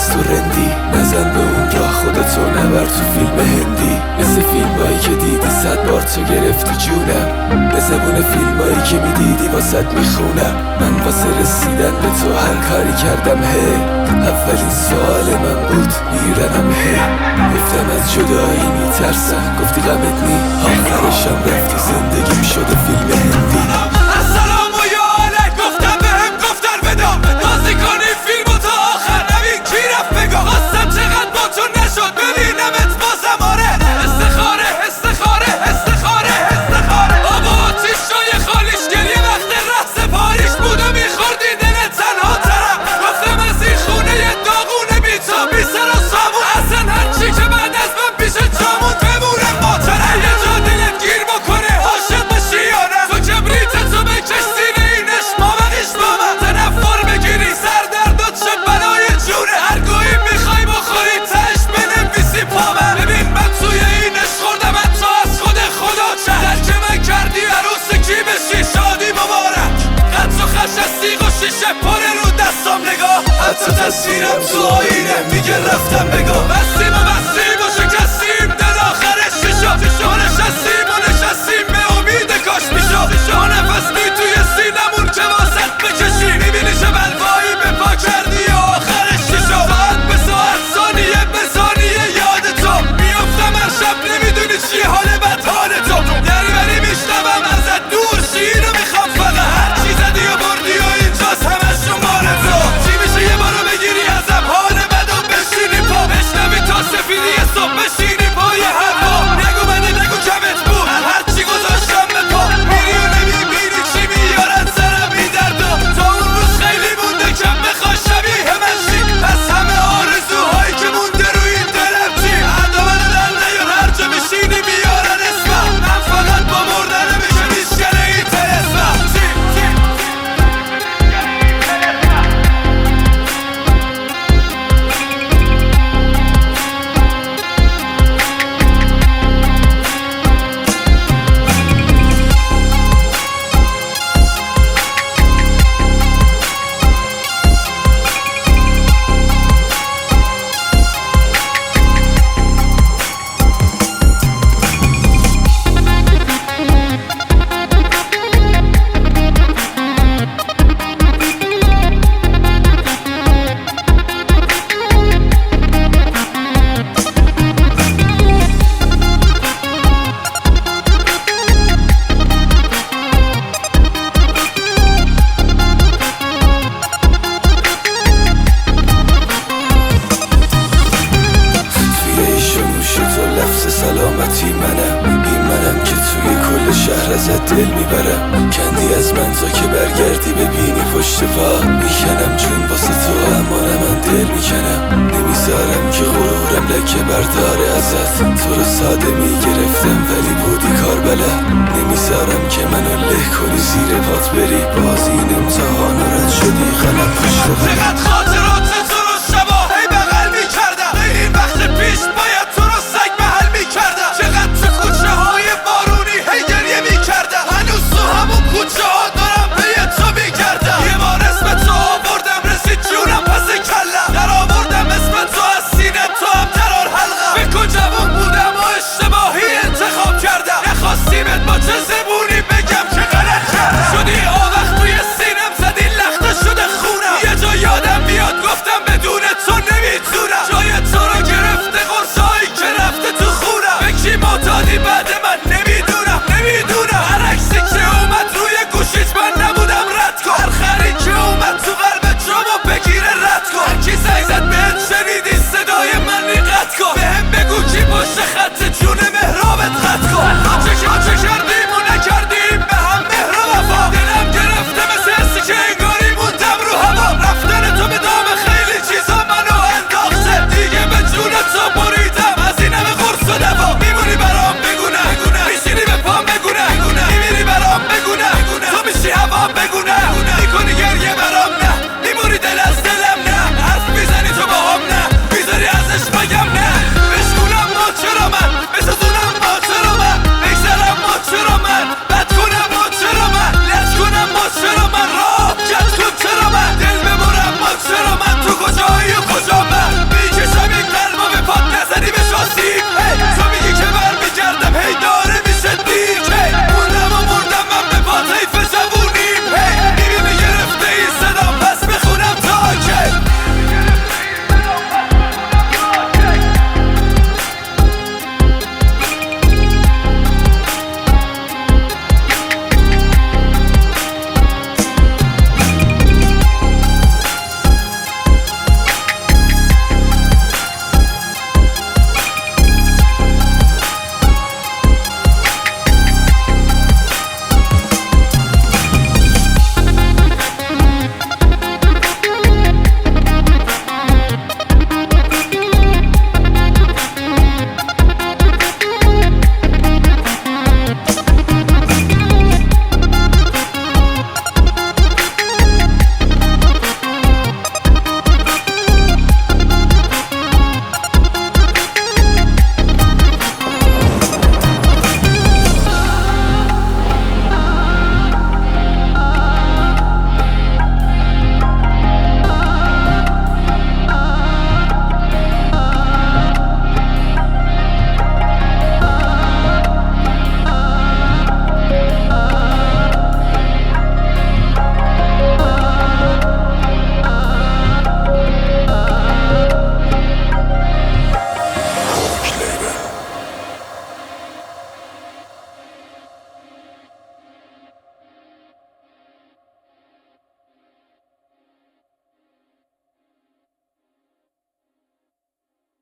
از تو رندی، نزن به اون راه خودتو نبر تو فیلم هندی. مثل فیلمایی که دیدی 100 بار تو گرفتی جونم، به زبون فیلمایی که میدیدی واسط میخونم. من واسه رسیدن به تو هر کاری کردم هی، اولین سوال من بود میرنم هی. گفتم از جدایی میترسم، گفتی غمت نی، آخرشم رفتی زندگیم شده فیلم هندی. حتی تصویرم تو آینه میگه رفتم بگاه. بستیم و شکستیم دل آخرش چی شد؟ نشستیم به امید کاش میشد. نفس می توی سینمون که واسط بکشیم، میبینی چه بلوایی به پا کردی و آخرش چی شد؟ ساعت به ساعت، ثانیه به ثانیه یاد تو میافتم هر شب، نمیدونی چی حال بد حال تو. دریوری میشنوم ازت دور شیر رو میخوام فقط، هر چی زدی و بردی و اینجاست همش شمار تو. چی میشه یه بارو بگیری ازم حال بد و بشینی پا، بشنوی تا سفیدی صبح بشینی پای هوا. نگو بده نگو کمت بود، هر چی گذاشتم به پا، میری و نمیبینی چی میارن سرم این دردا. تا اون روز خیلی مونده کم بخواه شبیه من شی، پس همه آرزوهایی که مونده روی این دلم چی؟ ادا منو در نیار، هر جا میشینی میارن اسمم، من فقط با مردن میشه میشکنه این تلسمم. سلامتی منم که توی کل شهر ازت دل میبرم. کندی از من تا که برگردی ببینی پشت پا، میکنم جون واسه تو اما من دل میکنم. نمیذارم که غرورم لکه برداره ازت، تو رو ساده میگرفتم ولی بودی کار بلد. نمیذارم که منو له کنی زیر پات بری، باز این امتحان رد شدی غلط پشت. چقدر خاطرات